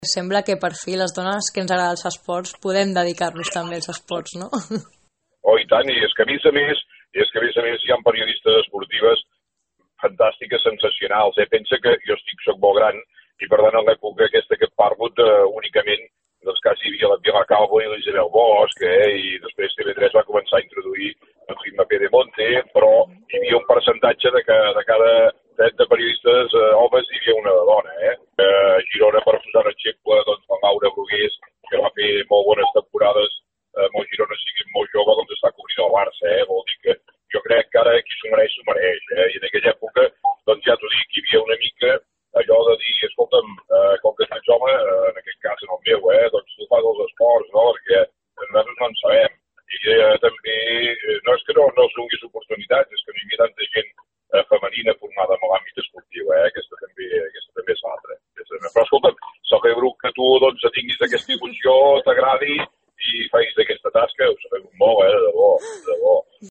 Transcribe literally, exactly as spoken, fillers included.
Sembla que per fi les dones que ens agraden els esports podem dedicar-nos també als esports, no? Oh, i tant, i és que a més a més, i és que a més a més hi ha periodistes esportives fantàstiques, sensacionals, eh? Pensa que jo estic, soc molt gran, i per tant en l'època aquesta que et parlo eh, únicament, doncs quasi hi havia la Pilar Calvo i l'Isabel Bosch, eh? I després T V tres va començar a introduir el Sigma Pedemonte, però hi havia un percentatge de, que, de cada trenta periodistes eh, homes hi havia una dona, eh? A Girona, per posar un exemple, doncs la Laura Brugués, que va fer molt bones temporades eh, amb el Girona, sigui molt jove, doncs està cobrint el Barça, eh? Vol dir que jo crec que ara qui s'ho mereix, s'ho mereix, eh? I en aquella època, doncs ja t'ho dic, hi havia una mica allò de dir, escolta'm, eh, com que ets home, eh, en aquest cas en el meu, eh, doncs tu fas els esports, no?, perquè nosaltres no en sabem. I eh, també, eh, no és que no, no es donis oportunitats, és que no hi havia tanta gent eh, femenina formada en l'àmbit esportiu, eh, aquesta també, aquesta també és l'altra. Però escolta'm, celebro que tu doncs tinguis aquesta il·lusió, t'agradi i facis aquesta tasca, ho sabem molt, eh, de debò, de debò.